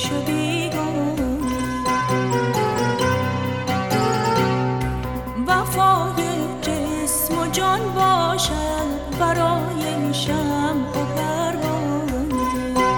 خویش و بیگانه. وفای جسم و جان باشد برای شمع و پروانه.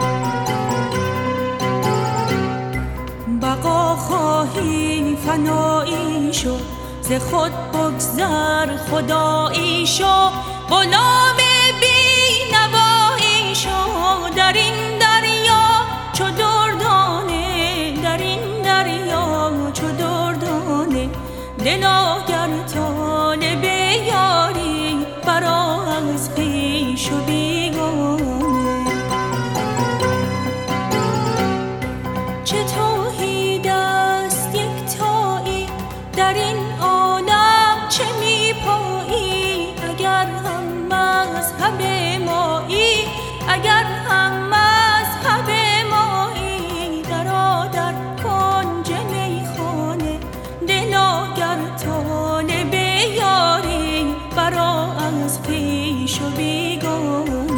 بقا خواهی فنایی شو، ز خود بگذر خدایی شو، غلام بی نوایی شو. در این دریا چو دردانه، در این دریا چو دردانه. دلا گر طالب یاری برآ از خویش و بیگانه. چه توحید است یکتایی در این عالم، چه می پایی اگر هم مذهب مایی، اگر هم مذهب مایی. درآ در کنج میخانه، دلا گر طالب یاری برآ از خویش و بیگانه.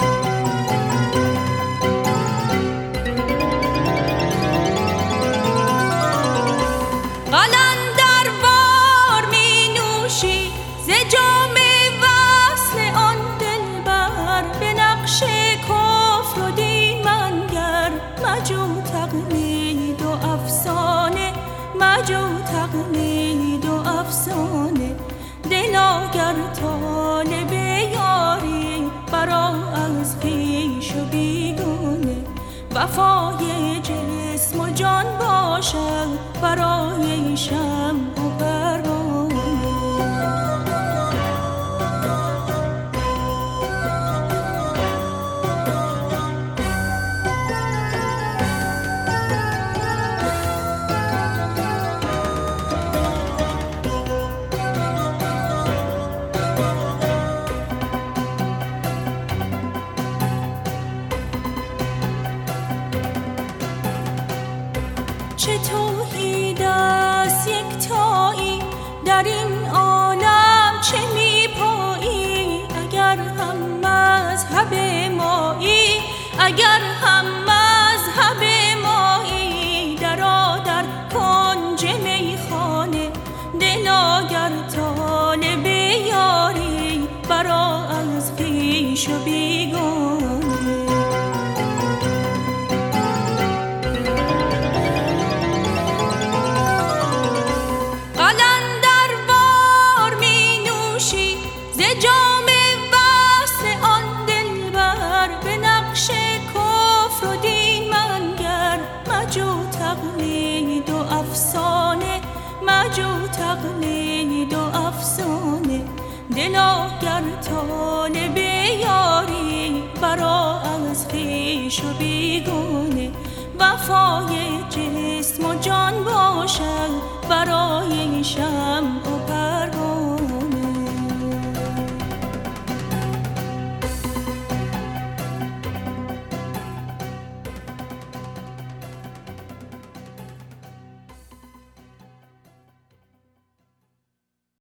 قلندر بار می نوشی ز جام وصل آن دلبر، به نقش کفر و دین منگر. مجو تقلید و افسانه، مجو تقلید و افسانه. دلا گر طالب یاری برآ از خویش و بیگانه. وفای جسم و جان باشد برای شمع و پروانه. چه توحید است یکتایی در این عالم، چه می پایی اگر هم مذهب مایی، اگر هم مذهب مایی. درآ در کنج میخانه، دلا گر طالب یاری برآ از خویش و بیگانه. قلندر بار می نوشی ز جام وصل آن دلبر، به نقش کفر و دین منگر. مجو تقلید و افسانه، مجو تقلید و افسانه. دلا گر طالب یاری برآ از خویش و بیگانه. وفای جسم و جان باشد برای شمع